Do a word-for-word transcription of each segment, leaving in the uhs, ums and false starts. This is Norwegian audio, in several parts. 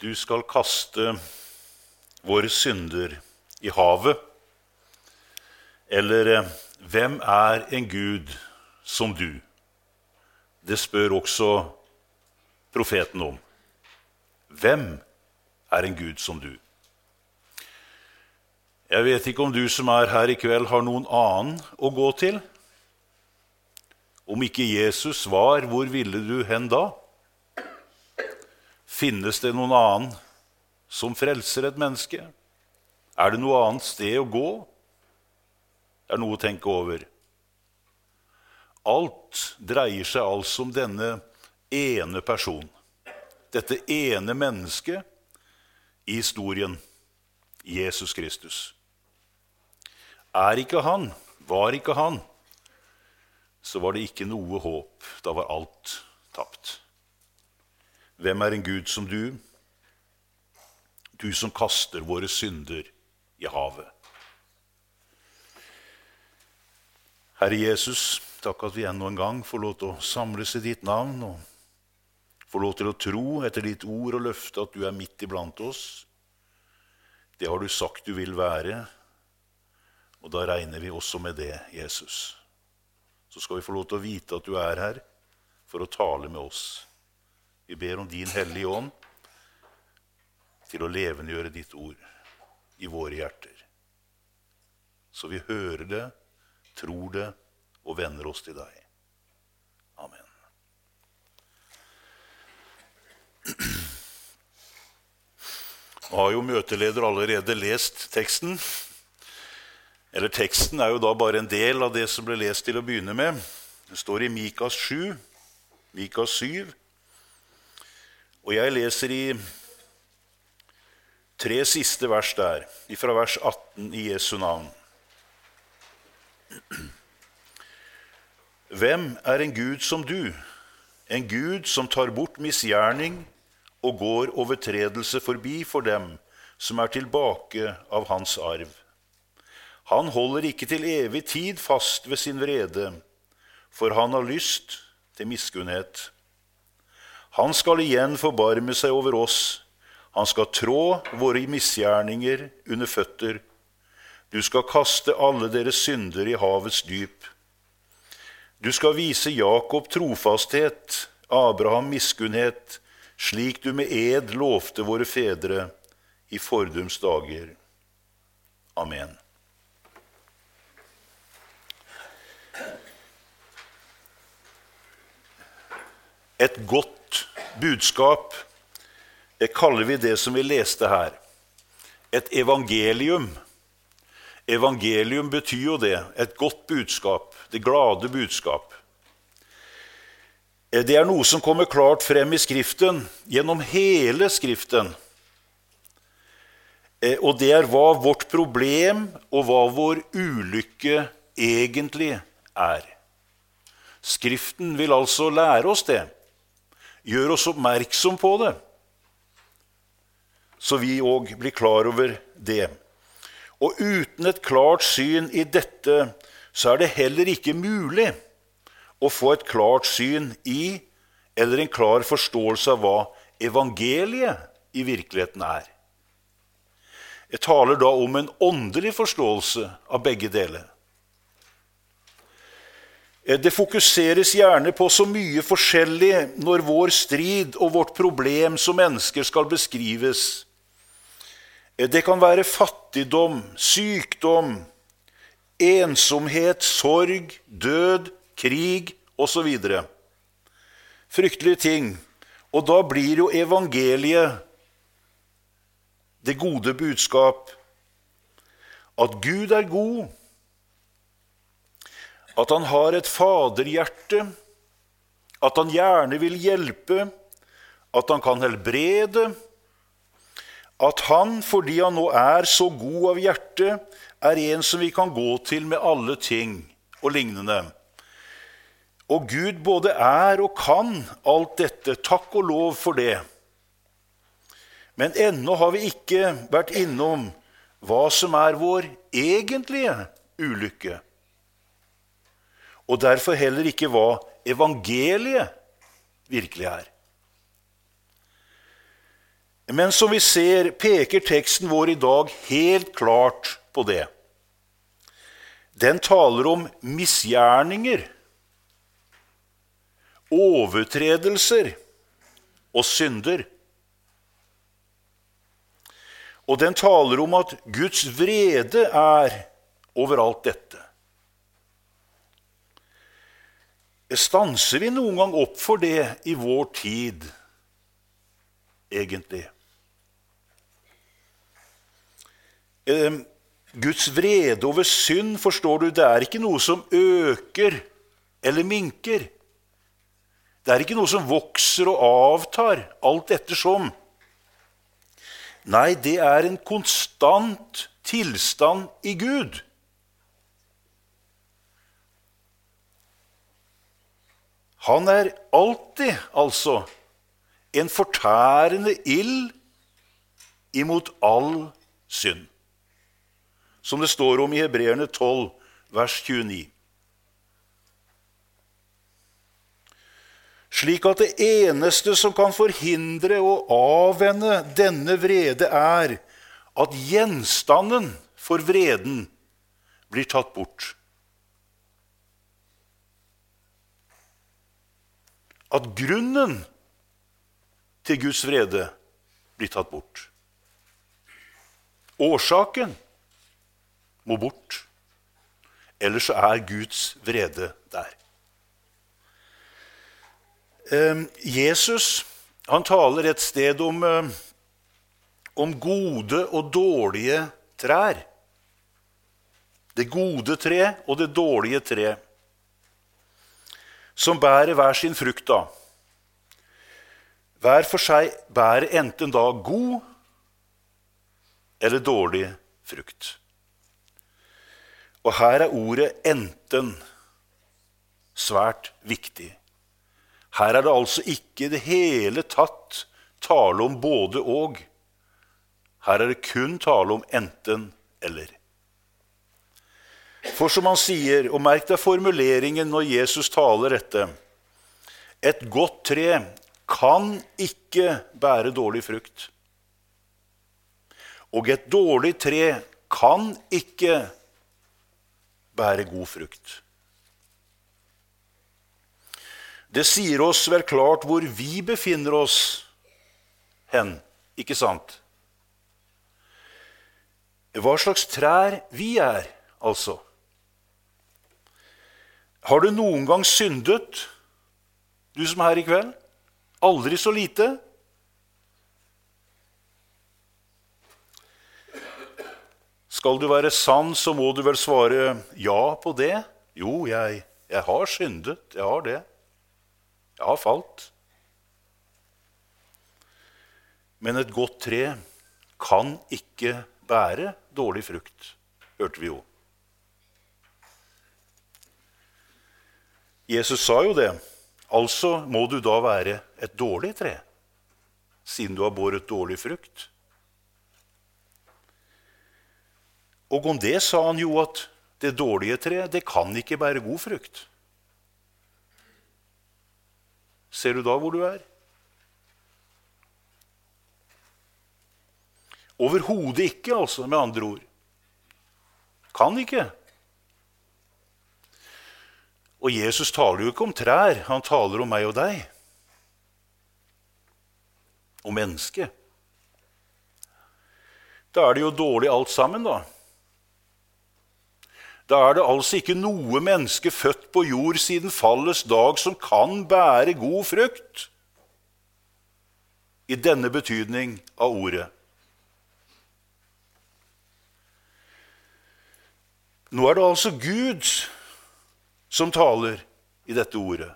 du skal kaste våre synder i havet, eller hvem er en Gud som du? Det spør også profeten om. Hvem er en Gud som du? Jeg vet ikke om du som er her i kveld har noen annen å gå til. Om ikke Jesus var, hvor ville du hen da? Finnes det noen annen som frelser et menneske? Er det noe annet sted å gå? Det er noe å tenke over. Alt dreier seg altså om denne ene person. Dette ene mennesket i historien, Jesus Kristus. Er ikke han, var ikke han, så var det ikke noe håp. Da var alt tapt. Hvem er en Gud som du? Du som kaster våre synder i havet. Herre Jesus, takk at vi enda en gang får lov til å samles i ditt navn, og får lov til å tro etter ditt ord og løfte at du er midt iblant oss. Det har du sagt du vil være, og da regner vi også med det, Jesus. Så skal vi få lov til å vite at du er her for å tale med oss. Vi ber om din hellige ånd til å levendegjøre ditt ord i våre hjerter. Så vi hører det, tror det og vender oss til deg. Amen. Nå har jo møteleder allerede lest teksten. Eller teksten er jo da bare en del av det som ble lest til å begynne med. Det står i Mikas sju, Mikas syv. Og jeg leser i tre siste vers der, fra vers atten i Jesu navn. Hvem er en Gud som du? En Gud som tar bort misgjerning og går overtredelse forbi for dem som er tilbake av hans arv. Han holder ikke til evig tid fast ved sin vrede, for han har lyst til miskunnhet. Han skal igjen forbarme seg over oss. Han skal trå våre misgjerninger under føtter. Du skal kaste alle deres synder i havets dyp. Du skal vise Jakob trofasthet, Abraham miskunnhet, slik du med ed lovte våre fedre i fordums dager. Amen. Et godt budskap, det kaller vi det som vi leste her. Et evangelium. Evangelium betyr jo det, et godt budskap, det glade budskap. Det er noe som kommer klart frem i Skriften, gjennom hele Skriften. Og det er hva vårt problem og hva vår ulykke egentlig er. Skriften vil altså lære oss det. Gjør oss oppmerksom på det, så vi også blir klar over det. Og uten et klart syn i dette, så er det heller ikke mulig å få et klart syn i, eller en klar forståelse av hva evangeliet i virkeligheten er. Jeg taler da om en åndelig forståelse av begge deler. Det fokuseres gjerne på så mye forskjellig når vår strid og vårt problem som mennesker skal beskrives. Det kan være fattigdom, sykdom, ensomhet, sorg, død, krig og så videre. Fryktelige ting. Og da blir jo evangeliet det gode budskap at Gud er god, at han har et faderhjerte, at han gjerne vil hjelpe, at han kan helbrede, at han, fordi han nå er så god av hjerte, er en som vi kan gå til med alle ting og lignende. Og Gud både er og kan alt dette, takk og lov for det. Men ennå har vi ikke vært innom hva som er vår egentlige ulykke. Og derfor heller ikke hva evangeliet virkelig er. Men som vi ser, peker teksten vår i dag helt klart på det. Den taler om misgjerninger, overtredelser og synder. Og den taler om at Guds vrede er over alt dette. Stanser vi noen gang opp for det i vår tid, egentlig? Eh, Guds vrede over synd, forstår du, det er ikke noe som øker eller minker. Det er ikke noe som vokser og avtar, alt ettersom. Nei, det er en konstant tilstand i Gud. Han er alltid, altså, en fortærende ild imot all synd. Som det står om i Hebreerne tolv, vers tjueni. Slik at det eneste som kan forhindre og avvende denne vrede er at gjenstanden for vreden blir tatt bort. At grunnen til Guds vrede blir tatt bort. Årsaken må bort, ellers er Guds vrede der. Jesus, han taler et sted om, om gode og dårlige trær. Det gode tre og det dårlige tre, som bærer hver sin frukt da. Hver for seg bærer enten da god eller dårlig frukt. Og her er ordet enten svært viktig. Her er det altså ikke det hele tatt tale om både og. Her er det kun tale om enten eller. For som han sier, og merk deg formuleringen når Jesus taler dette, et godt tre kan ikke bære dårlig frukt. Og et dårlig tre kan ikke bære god frukt. Det sier oss vel klart hvor vi befinner oss hen, ikke sant? Hva slags trær vi er, altså. Har du noen gang syndet, du som er her i kveld? Aldri så lite? Skal du være sann, så må du vel svare ja på det. Jo, jeg, jeg har syndet, jeg har det. Jeg har falt. Men et godt tre kan ikke bære dårlig frukt, hørte vi jo. Jesus sa jo det, altså må du da være et dårlig tre, siden du har båret dårlig frukt. Og om det sa han jo at det dårlige tre, det kan ikke bære god frukt. Ser du da hvor du er? Overhodet ikke, altså, med andre ord. Kan ikke. Og Jesus taler jo ikke om trær, han taler om meg og deg. Om mennesket. Da er det jo dårlig alt sammen, da. Da er det altså ikke noe menneske født på jord siden fallets dag som kan bære god frukt. I denne betydning av ordet. Nå er det altså Gud som taler i dette ordet.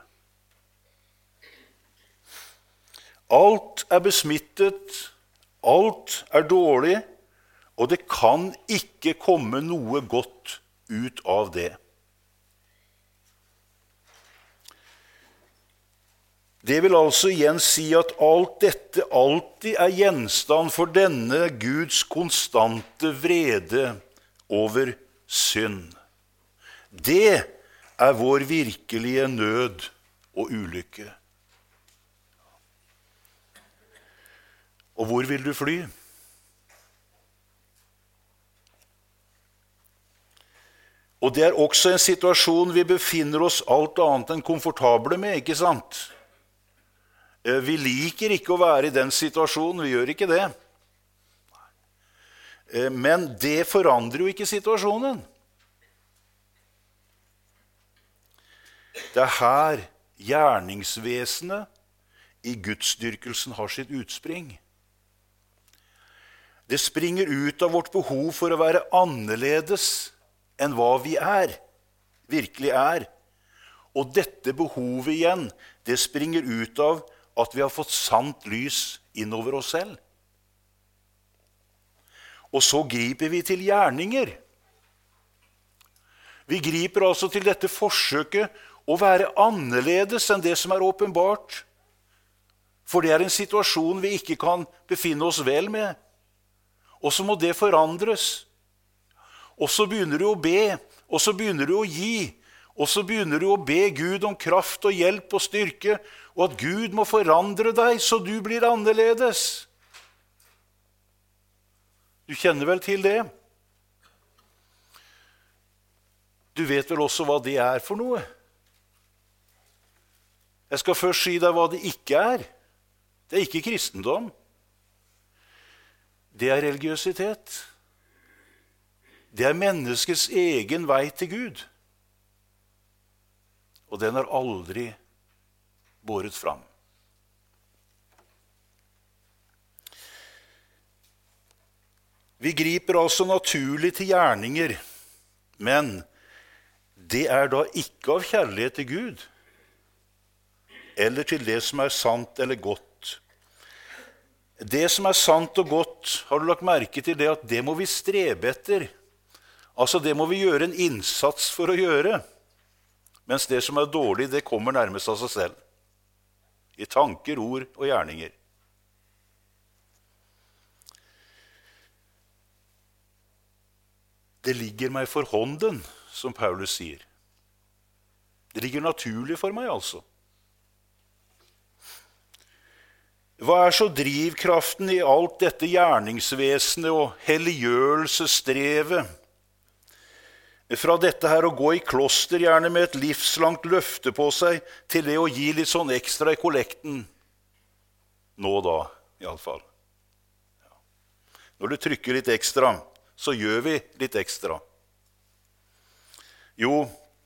Alt er besmittet, alt er dårlig, og det kan ikke komme noe godt ut av det. Det vil altså igjen si at alt dette alltid er gjenstand for denne Guds konstante vrede over synd. Det er vår virkelige nød og ulykke. Og hvor vil du fly? Og det er også en situasjon vi befinner oss alt annet enn komfortable med, ikke sant? Vi liker ikke å være i den situasjonen, vi gjør ikke det. Men det forandrer jo ikke situasjonen. Det er her gjerningsvesenet i gudsdyrkelsen har sitt utspring. Det springer ut av vårt behov for å være annerledes enn hva vi er, virkelig er. Og dette behovet igjen, det springer ut av at vi har fått sant lys innover oss selv. Og så griper vi til gjerninger. Vi griper altså til dette forsøket å være annerledes enn det som er åpenbart. For det er en situasjon vi ikke kan befinne oss vel med. Og så må det forandres. Og så begynner du å be, og så begynner du å gi, og så begynner du å be Gud om kraft og hjelp og styrke, og at Gud må forandre deg så du blir annerledes. Du kjenner vel til det? Du vet vel også hva det er for noe? Jeg skal først si deg hva det ikke er. Det er ikke kristendom. Det er religiøsitet. Det er menneskets egen vei til Gud. Og den har aldri båret fram. Vi griper altså naturlig til gjerninger, men det er da ikke av kjærlighet til Gud, eller til det som er sant eller godt. Det som er sant og godt, har du lagt merke til det at det må vi strebe etter. Altså det må vi gjøre en innsats for å gjøre, mens det som er dårlig, det kommer nærmest av seg selv. I tanker, ord og gjerninger. Det ligger meg for hånden, som Paulus sier. Det ligger naturlig for meg, altså. Hva er så drivkraften i alt dette gjerningsvesenet og helliggjørelsesstrevet? Fra dette her å gå i kloster gjerne med et livslangt løfte på seg, til det å gi litt sånn ekstra i kollekten. Nå da, i alle fall. Ja. Når du trykker litt ekstra, så gjør vi litt ekstra. Jo,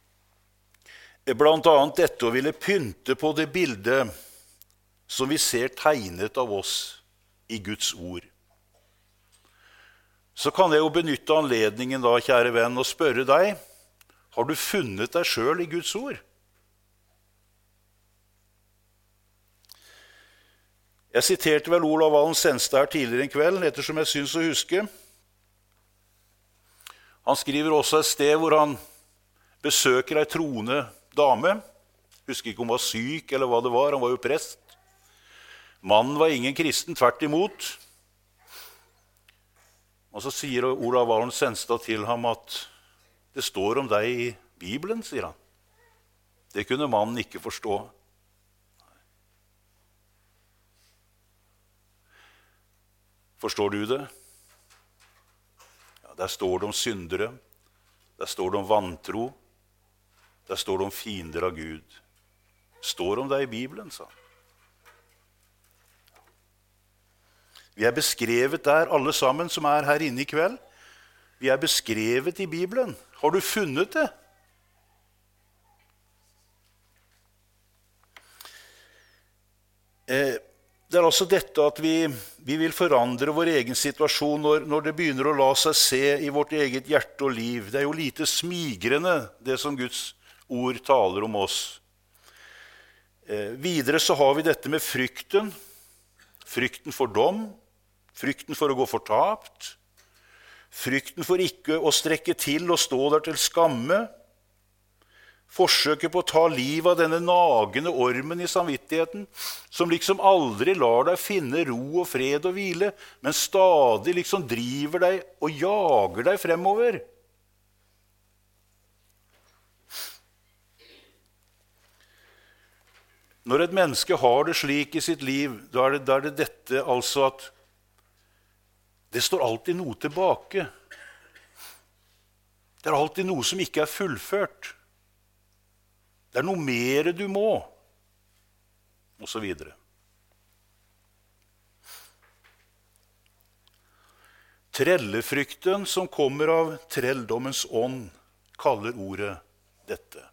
blant annet dette å ville pynte på det bildet som vi ser tegnet av oss i Guds ord. Så kan jeg jo benytte anledningen da, kjære venn, og spørre deg, har du funnet deg selv i Guds ord? Jeg siterte vel Olav Valen Senstad her tidligere en kveld, ettersom jeg synes å huske. Han skriver også et sted hvor han besøker ei troende dame. Husker ikke om hun var syk eller hva det var, han var jo prest. Mannen var ingen kristen, tvert imot. Og så sier Olav Valen Senstad til ham at det står om deg i Bibelen, sier han. Det kunne mannen ikke forstå. Forstår du det? Ja, der står det om syndere, der står det om vantro, der står det om fiender av Gud. Det står om deg i Bibelen, sa han. Vi er beskrevet der, alle sammen som er her inne i kveld. Vi er beskrevet i Bibelen. Har du funnet det? Eh, det er altså dette at vi, vi vil forandre vår egen situasjon når, når det begynner å la seg se i vårt eget hjerte og liv. Det er jo lite smigrende, det som Guds ord taler om oss. Eh, videre så har vi dette med frykten. Frykten for dom. Frykten for å gå fortapt, frykten for ikke å strekke til og stå der til skamme, forsøket på å ta liv av denne nagende ormen i samvittigheten, som liksom aldri lar deg finne ro og fred og hvile, men stadig liksom driver deg og jager deg fremover. Når et menneske har det slik i sitt liv, da er det, da er det dette altså at Det står alltid noe tilbake. Det er alltid noe som ikke er fullført. Det er noe mer du må, og så videre. Trellefrykten som kommer av trelldommens ånd, kaller ordet dette.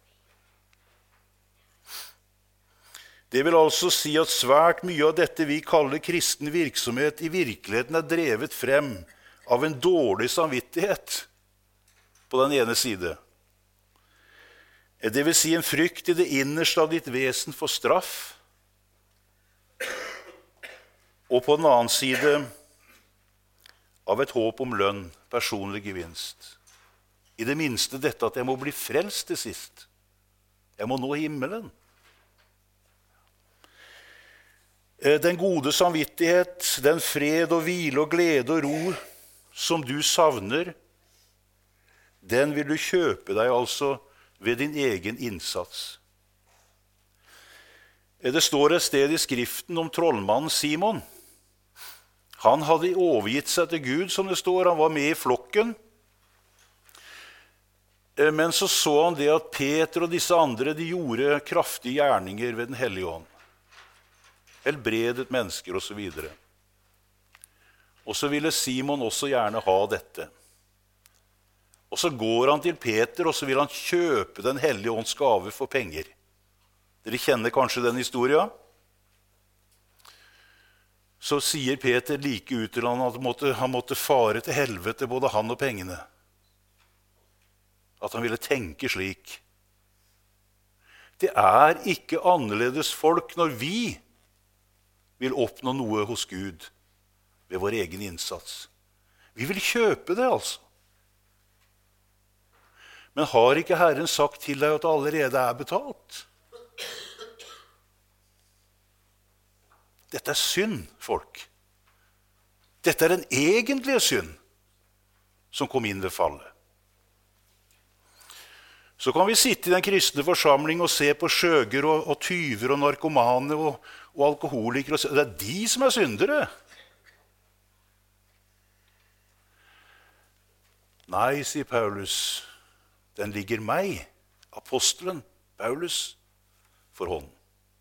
Det vil altså si at svært mye av dette vi kaller kristen virksomhet i virkeligheten er drevet frem av en dårlig samvittighet på den ene side. Det vil si en frykt i det innerste av ditt vesen for straff, og på den annen side av et håp om lønn, personlig gevinst. I det minste dette at jeg må bli frelst til sist. Jeg må nå himmelen. Den gode samvittighet, den fred og hvile og glede og ro som du savner, den vil du kjøpe deg altså ved din egen innsats. Det står et sted i Skriften om trollmannen Simon. Han hadde overgitt seg til Gud, som det står. Han var med i flokken. Men så så han det at Peter og disse andre de gjorde kraftige gjerninger ved den hellige ånd. Helbredet mennesker og så videre. Og så ville Simon også gjerne ha dette. Og så går han til Peter, og så vil han kjøpe den hellige ånds gave for penger. Dere kjenner kanskje den historien? Så sier Peter like ut til han at han måtte, han måtte fare til helvete, både han og pengene. At han ville tenke slik. Det er ikke annerledes folk når vi vil oppnå noe hos Gud ved vår egen innsats. Vi vil kjøpe det, altså. Men har ikke Herren sagt til deg at det allerede er betalt? Dette er synd, folk. Dette er den egentlige synd som kom inn ved fallet. Så kan vi sitte i den kristne forsamling og se på skjøger og, og tyver og narkomane og, og alkoholikere. Og det er de som er syndere. Nei, sier Paulus, den ligger meg, apostelen Paulus, for hånden.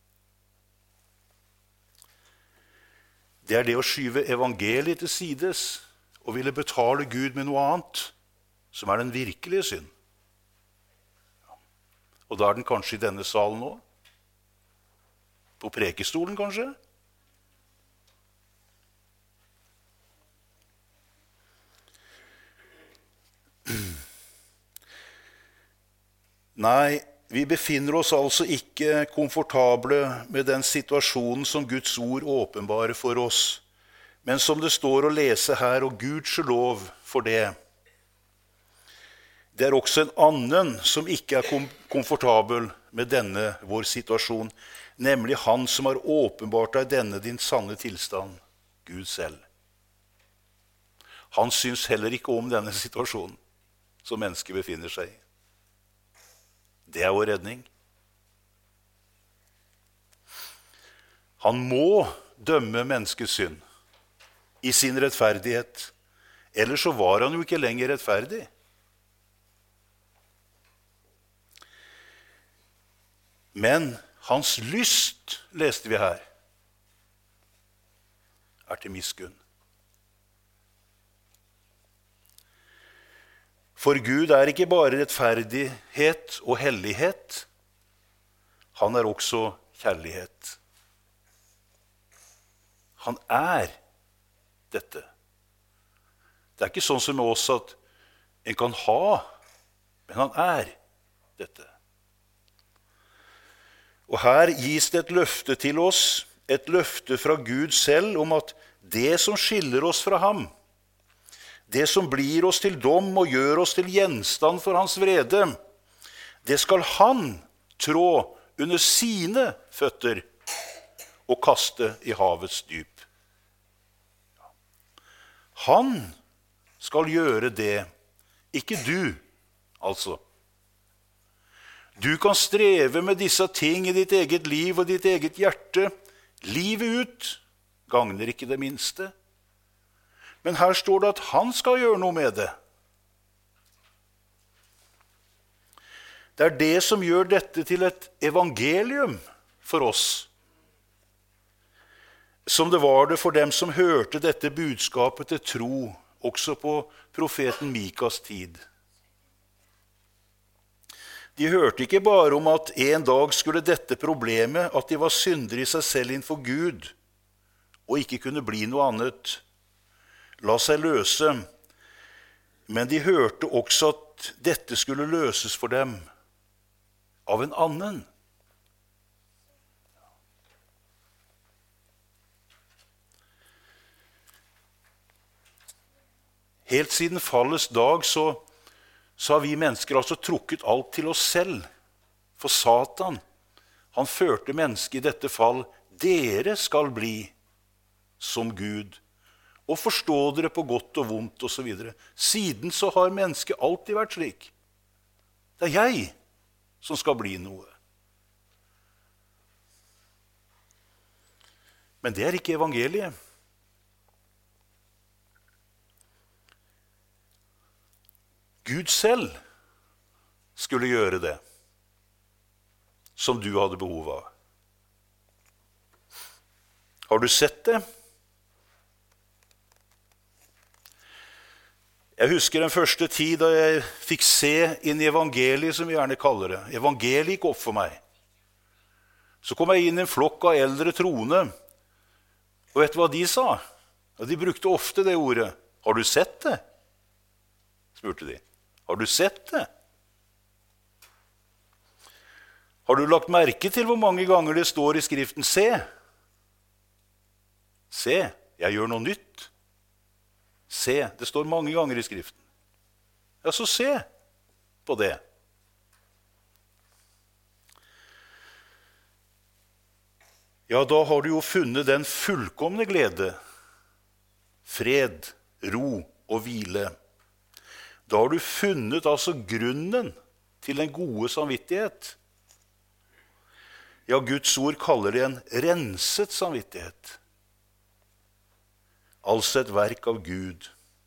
Det er det å skyve evangeliet til sides og ville betale Gud med noe annet, som er den virkelige synd. Og da er den kanskje i denne salen nå? På prekestolen kanskje? Nei, vi befinner oss altså ikke komfortable med den situasjonen som Guds ord åpenbarer for oss, men som det står å lese her, og Guds lov for det. Det er også en annen som ikke er kom- komfortabel med denne vår situasjon, nemlig han som har åpenbart deg denne din sanne tilstand, Gud selv. Han syns heller ikke om denne situasjonen som mennesket befinner seg i. Det er vår redning. Han må dømme menneskets synd i sin rettferdighet, ellers så var han jo ikke lenger rettferdig. Men hans lyst, leste vi her, er til miskunn. For Gud er ikke bare rettferdighet og hellighet, han er også kjærlighet. Han er dette. Det er ikke sånn som med oss at en kan ha, men han er dette. Og her gis det et løfte til oss, et løfte fra Gud selv om at det som skiller oss fra ham, det som blir oss til dom og gjør oss til gjenstand for hans vrede, det skal han trå under sine føtter og kaste i havets dyp. Han skal gjøre det, ikke du, altså. Du kan streve med disse ting i ditt eget liv og ditt eget hjerte. Livet ut gagner ikke det minste. Men her står det at han skal gjøre noe med det. Det er det som gjør dette til et evangelium for oss, som det var det for dem som hørte dette budskapet til tro, også på profeten Mikas tid. De hørte ikke bare om at en dag skulle dette problemet, at de var syndere i seg selv innenfor Gud, og ikke kunne bli noe annet, la seg løse, men de hørte også at dette skulle løses for dem av en annen. Helt siden fallets dag så, så har vi mennesker altså trukket alt til oss selv. For Satan, han førte mennesket i dette fall, dere skal bli som Gud, og forstå dere på godt og vondt og så videre. Siden så har mennesket alltid vært slik. Det er jeg som skal bli noe. Men det er ikke evangeliet. Gud selv skulle gjøre det som du hadde behov av. Har du sett det? Jeg husker den første tid da jeg fikk se inn i evangeliet, som vi gjerne kaller det. Evangeliet gikk opp for meg. Så kom jeg inn i en flokk av eldre troende, og vet du hva de sa? De brukte ofte det ordet. Har du sett det? Spurte de. Har du sett det? Har du lagt merke til hvor mange ganger det står i Skriften, se? Se, jeg gjør noe nytt. Se, det står mange ganger i Skriften. Ja, så se på det. Ja, da har du jo funnet den fullkomne glede, fred, ro og hvile. Da har du funnet altså grunnen til den gode samvittighet. Ja, Guds ord kaller det en renset samvittighet. Altså et verk av Gud.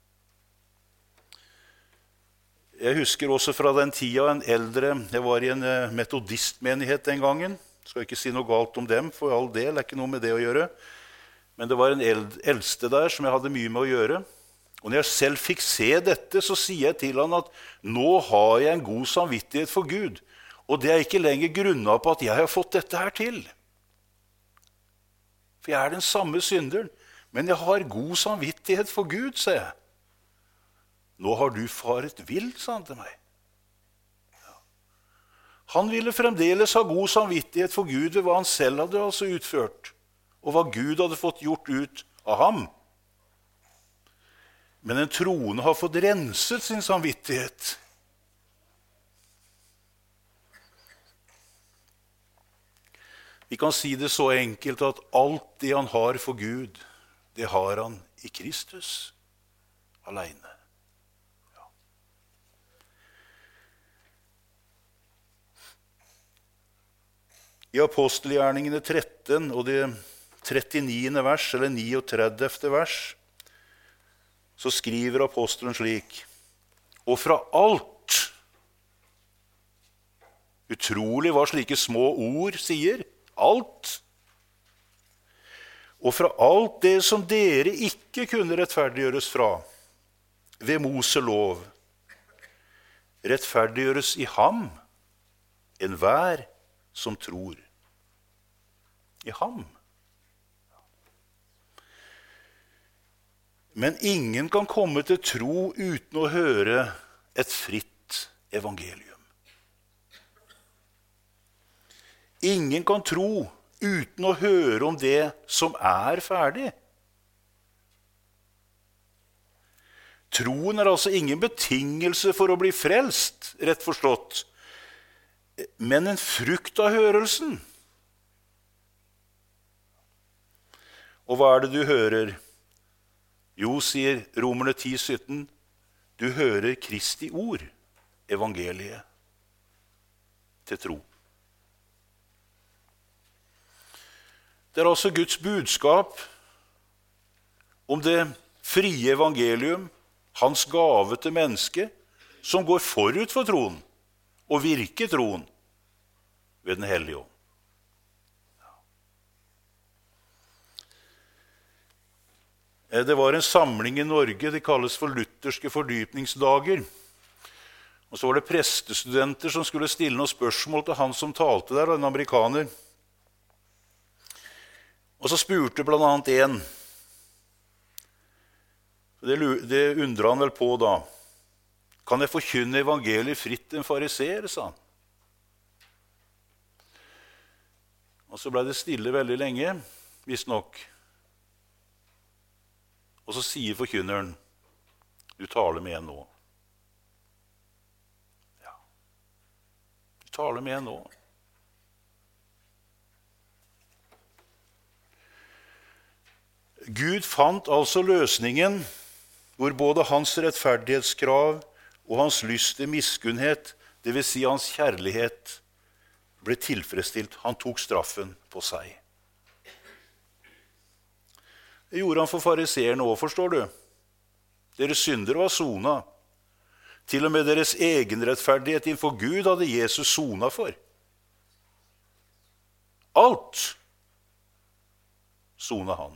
Jeg husker også fra den tida en eldre, jeg var i en metodistmenighet den gangen, skal ikke si noe galt om dem, for all del, det er ikke noe med det å gjøre, men det var en eldste der som jeg hadde mye med å gjøre. Og når jeg selv fikk se dette, så sier jeg til han at nå har jeg en god samvittighet for Gud, og det er ikke lenger grunnet på at jeg har fått dette her til. For jeg er den samme synderen, men jeg har god samvittighet for Gud, sier jeg. Nå har du faret vilt, sa han til meg. Ja. Han ville fremdeles ha god samvittighet for Gud ved hva han selv hadde altså utført, og hva Gud hadde fått gjort ut av ham. Men en troende har fått renset sin samvittighet. Vi kan si det så enkelt at alt det han har for Gud, det har han i Kristus alene. Ja. I apostelgjerningene tretten og det trettiende vers, eller trettiniende vers, så skriver apostelen slik: og fra alt, utrolig hva slike små ord sier, alt, og fra alt det som dere ikke kunne rettferdiggjøres fra, ved Mose lov, rettferdiggjøres i ham, enhver som tror. I ham. Men ingen kan komme til tro uten å høre et fritt evangelium. Ingen kan tro uten å høre om det som er ferdig. Troen er altså ingen betingelse for å bli frelst, rett forstått, men en frukt av hørelsen. Og hva er det du hører? Jo, sier Romerne ti sytten, du hører Kristi ord, evangeliet, til tro. Det er altså Guds budskap om det frie evangelium, hans gave til mennesket, som går forut for troen og virker troen ved den hellige ånd. Det var en samling i Norge, det kalles for lutherske fordypningsdager. Og så var det prestestudenter som skulle stille noen spørsmål til han som talte der, en amerikaner. Og så spurte blant annet en, det, det undret han vel på da, kan jeg forkynne evangeliet fritt en fariseer, sa han. Og så ble det stille veldig lenge, visst nok. Og så sier forkynneren, du taler med en nå. Ja, du taler med en nå. Gud fant altså løsningen hvor både hans rettferdighetskrav og hans lyst til miskunnhet, det vil si hans kjærlighet, ble tilfredsstilt. Han tok straffen på seg. Det gjorde han for fariseerne også, forstår du. Deres synder var sona. Til og med deres egenrettferdighet innenfor Gud hadde Jesus sona for. Alt sona han.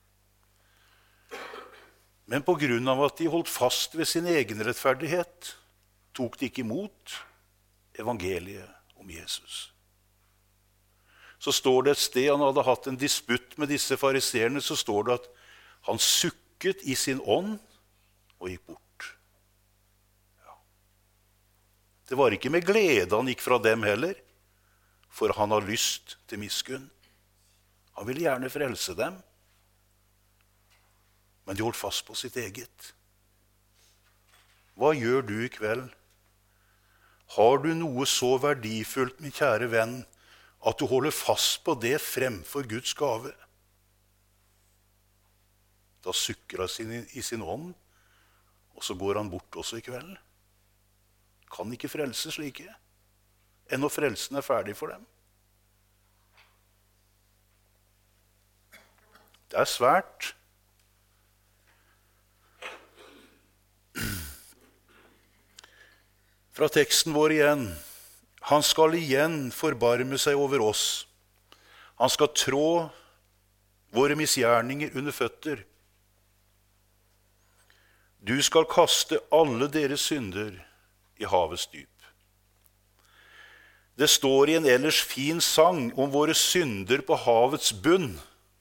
Men på grunn av at de holdt fast ved sin egenrettferdighet, tok de ikke imot evangeliet om Jesus. Så står det et sted, han hadde hatt en disputt med disse fariseerne, så står det at han sukket i sin ånd og gikk bort. Ja. Det var ikke med glede han gikk fra dem heller, for han har lyst til miskunn. Han ville gjerne frelse dem, men de holdt fast på sitt eget. Hva gjør du i kveld? Har du noe så verdifullt, min kjære venn, at du holder fast på det fremfor Guds gave? Da sukker han i sin ånd, og så går han bort også i kveld. Kan ikke frelse slike, enn når frelsen er ferdig for dem. Det er svært. Fra teksten vår igjen. Han skal igjen forbarme seg over oss. Han skal trå våre misgjerninger under føtter. Du skal kaste alle deres synder i havets dyp. Det står i en ellers fin sang om våre synder på havets bunn.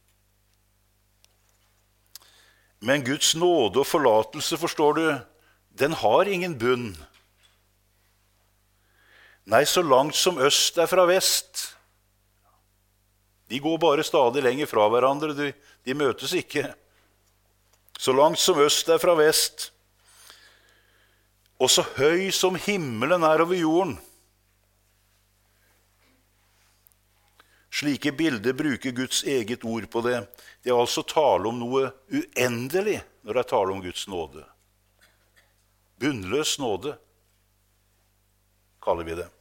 Men Guds nåde og forlatelse, forstår du, den har ingen bunn. Nei, så langt som øst er fra vest. De går bare stadig lenger fra hverandre, de, de møtes ikke. Så langt som øst er fra vest, og så høy som himmelen er over jorden. Slike bilder bruker Guds eget ord på det. Det er altså tale om noe uendelig når det er tale om Guds nåde. Bunnløs nåde, kaller vi det.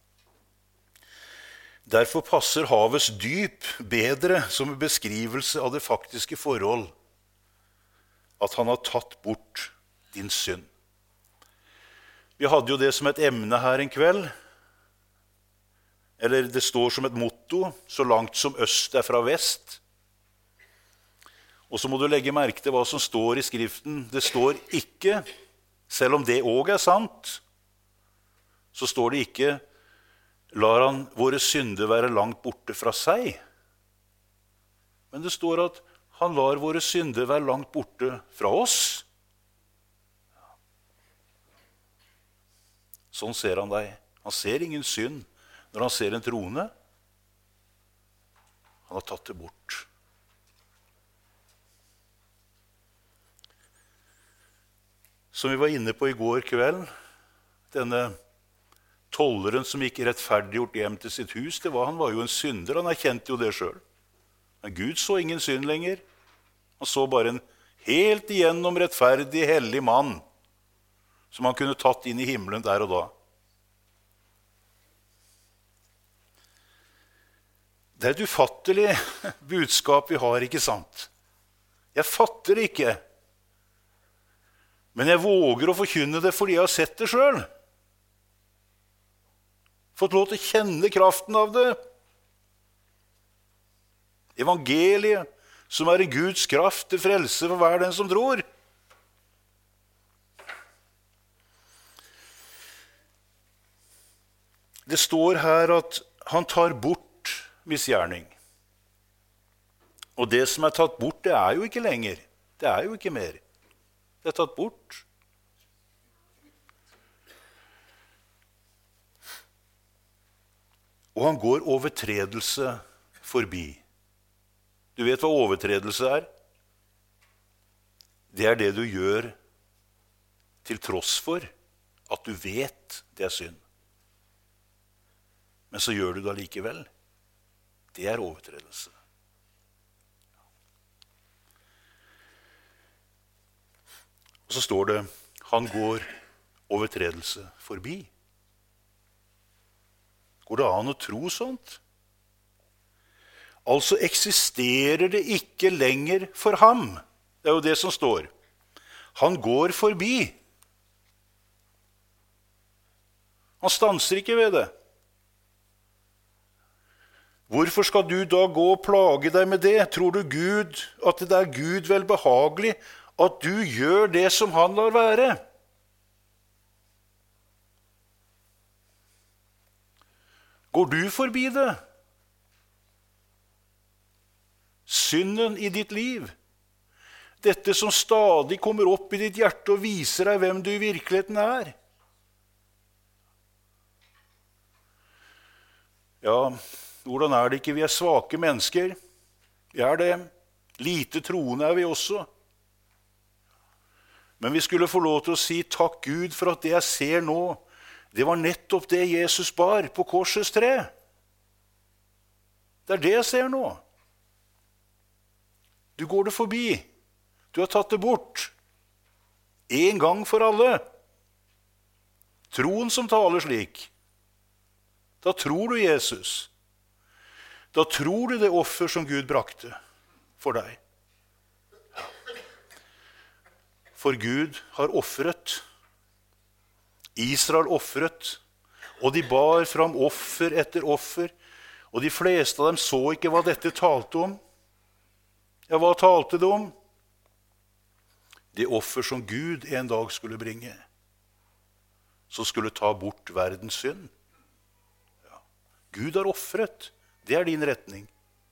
Derfor passer havets dyp bedre som en beskrivelse av det faktiske forhold, at han har tatt bort din synd. Vi hadde jo det som et emne her en kveld, eller det står som et motto, så langt som øst er fra vest. Og så må du legge merke til hva som står i skriften. Det står ikke, selv om det også er sant, så står det ikke, lar han våre synder være langt borte fra seg. Men det står at han lar våre synder være langt borte fra oss. Sånn ser han deg. Han ser ingen synd når han ser en trone. Han har tatt det bort. Som vi var inne på i går kveld, denne tolleren som gikk rettferdiggjort hjem til sitt hus, det var, han var jo en synder, han erkjente jo det selv. Men Gud så ingen synd lenger. Han så bare en helt igjennom rettferdig, hellig mann, som han kunne tatt inn i himmelen der og da. Det er et ufattelig budskap vi har, ikke sant? Jeg fatter ikke Men jeg våger å forkynne det fordi jeg har sett det selv. Fått lov til å kjenne kraften av det. Evangeliet, som er en Guds kraft til frelse for hver den som tror. Det står her at han tar bort misgjerning. Og det som er tatt bort, det er jo ikke lenger. Det er jo ikke mer. Det er tatt bort. Og han går overtredelse forbi. Du vet hva overtredelse er? Det er det du gjør til tross for at du vet det er synd. Men så gjør du det likevel. Det er overtredelse. Og så står det, han går overtredelse forbi. Går det an å tro sånt? Altså eksisterer det ikke lenger for ham. Det er jo det som står. Han går forbi. Han stanser ikke ved det. Hvorfor skal du da gå og plage deg med det? Tror du Gud, at det er Gud velbehagelig at du gjør det som han lar være? Går du forbi det? Synden i ditt liv. Dette som stadig kommer opp i ditt hjerte og viser deg hvem du i virkeligheten er. Ja, hvordan er det ikke? Vi er svake mennesker. Vi er det. Lite troende er vi også. Men vi skulle få lov til å si takk Gud for at det jeg ser nå, det var nettopp det Jesus bar på korsets tre. Det er det jeg ser nå. Du går det forbi. Du har tatt det bort. En gang for alle. Troen som taler slik. Da tror du Jesus. Da tror du det offer som Gud brakte for deg. For Gud har offret. Israel offret, og de bar fram offer etter offer, og de fleste av dem så ikke hva dette talte om. Ja, hva talte det om? Det offer som Gud en dag skulle bringe, som skulle ta bort verdens synd. Ja. Gud har offret. Det er din retning.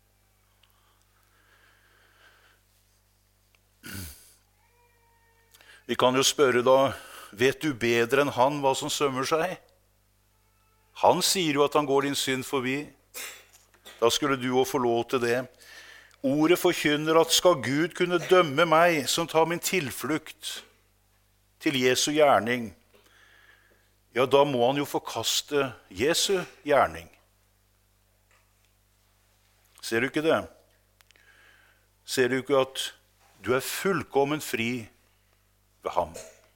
Vi kan jo spørre da, vet du bedre enn han hva som sømmer seg? Han sier jo at han går din synd forbi. Da skulle du jo få lov til det. Ordet forkynner at skal Gud kunne dømme meg som tar min tilflukt til Jesu gjerning, ja, da må han jo forkaste Jesu gjerning. Ser du ikke det? Ser du ikke at du er fullkommen fri ved ham?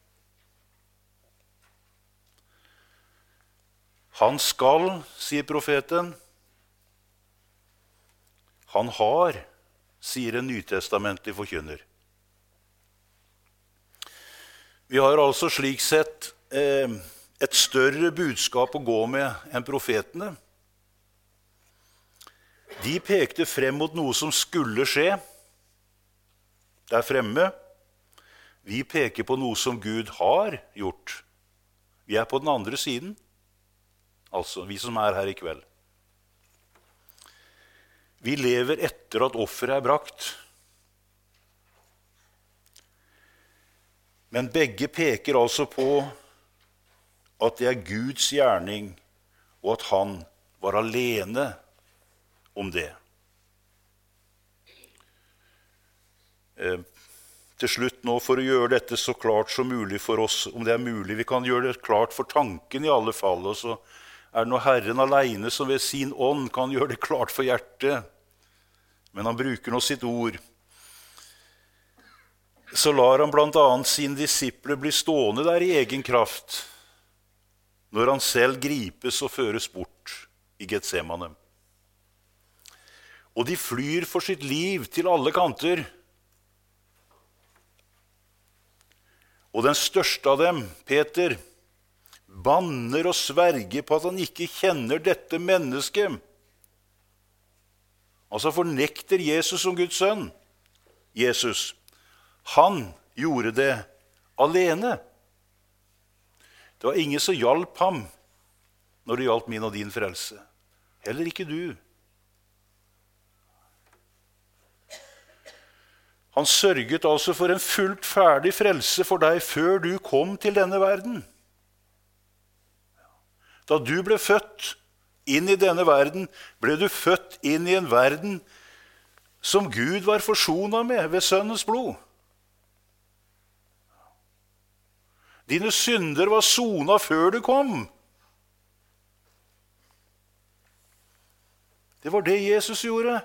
Han skal, sier profeten. Han har, sier en nytestamentlig forkynner. Vi har altså slik sett eh, et større budskap å gå med enn profetene. De pekte frem mot noe som skulle skje der fremme. Vi peker på noe som Gud har gjort. Vi er på den andre siden. Altså, vi som er her i kveld. Vi lever etter at offeret er brakt. Men begge peker altså på at det er Guds gjerning, og at han var alene om det. Eh, til slutt nå, for å gjøre dette så klart som mulig for oss, om det er mulig, vi kan gjøre det klart for tanken i alle fall, og så er det nå Herren alene som ved sin ånd kan gjøre det klart for hjertet. Men han bruker nå sitt ord. Så lar han blant annet sine disipler bli stående der i egen kraft, når han selv gripes og føres bort i Getsemane. Og de flyr for sitt liv til alle kanter. Og den største av dem, Peter, banner og sverger på at han ikke kjenner dette mennesket. Altså fornekter Jesus som Guds sønn. Jesus, han gjorde det alene. Det var ingen som hjalp ham når det gjaldt min og din frelse. Heller ikke du. Han sørget altså for en fullt ferdig frelse for deg før du kom til denne verden. Da du ble født inn i denne verden, ble du født inn i en verden som Gud var forsonet med ved Sønnens blod. Dine synder var sonet før du kom. Det var det Jesus gjorde.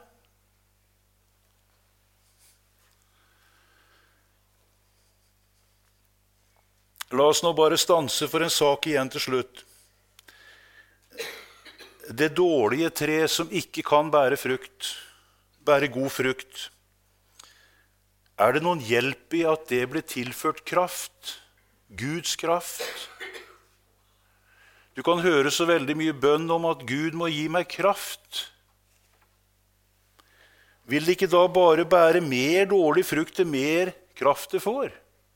La oss nå bare stanse for en sak igjen til slutt. Det dårlige tre som ikke kan bære frukt, bære god frukt. Er det noen hjelp i at det blir tilført kraft? Guds kraft? Du kan høre så veldig mye bønn om at Gud må gi meg kraft. Vil det ikke da bare bære mer dårlig frukt til mer kraft det får?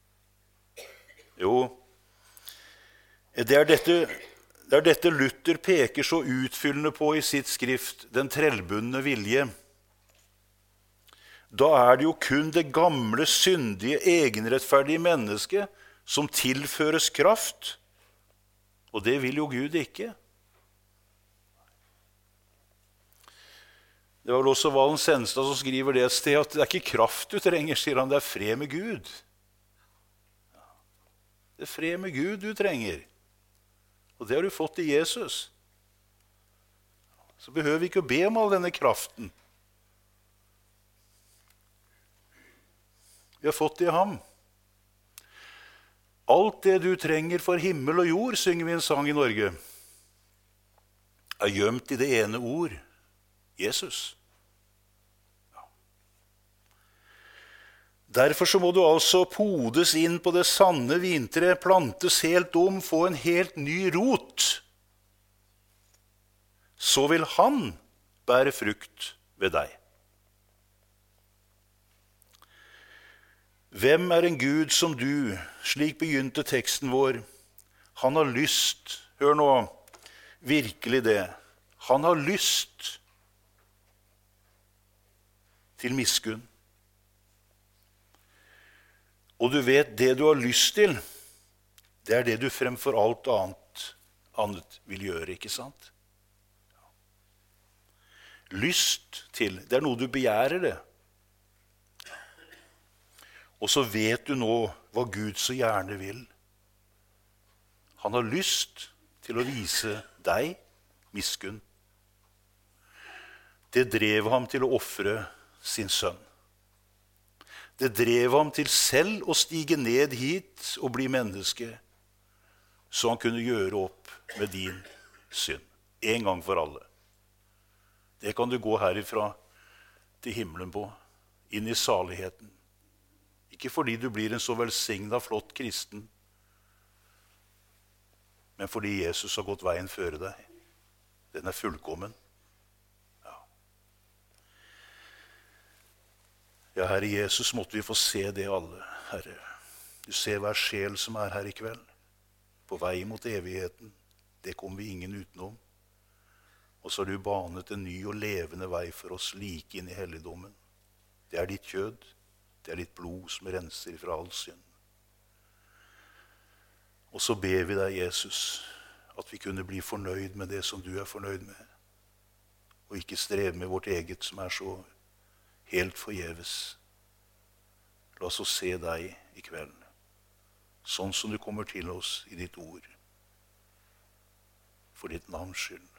Jo, det er dette, det er dette Luther peker så utfyllende på i sitt skrift, Den trellbundne vilje. Da er det jo kun det gamle, syndige, egenrettferdige mennesket som tilføres kraft, og det vil jo Gud ikke. Det var vel også Valen Senstad som skriver det et sted, at det er ikke kraft du trenger, sier han, det er fred med Gud. Det er fred med Gud du trenger, og det har du fått i Jesus. Så behøver vi ikke å be om all denne kraften. Vi har fått det i ham. Alt det du trenger for himmel og jord, synger vi en sang i Norge, er gjemt i det ene ord, Jesus. Ja. Derfor så må du altså podes inn på det sanne vintre, plantes helt om, få en helt ny rot. Så vil han bære frukt ved deg. Hvem er en Gud som du? Slik begynte teksten vår. Han har lyst, hør nå, virkelig det, han har lyst til miskunn. Og du vet, det du har lyst til, det er det du fremfor alt annet, annet vil gjøre, ikke sant? Lyst til, det er noe du begjærer det. Og så vet du nå hva Gud så gjerne vil. Han har lyst til å vise deg miskunn. Det drev ham til å ofre sin sønn. Det drev ham til selv å stige ned hit og bli menneske, så han kunne gjøre opp med din synd, en gang for alle. Det kan du gå herifra til himmelen på, inn i saligheten. Ikke fordi du blir en så velsignet, flott kristen, men fordi Jesus har gått veien føre deg. Den er fullkommen. Ja. Ja, Herre Jesus, måtte vi få se det alle, Herre. Du ser hver sjel som er her i kveld, på vei mot evigheten. Det kommer vi ingen utenom. Og så har du banet en ny og levende vei for oss like inn i helligdommen. Det er ditt kjød. Det er ditt blod som renser fra all synd. Og så ber vi deg, Jesus, at vi kunne bli fornøyd med det som du er fornøyd med, og ikke streve med vårt eget som er så helt forgjeves. La oss se deg i kveld, sånn som du kommer til oss i ditt ord, for ditt navns skyld.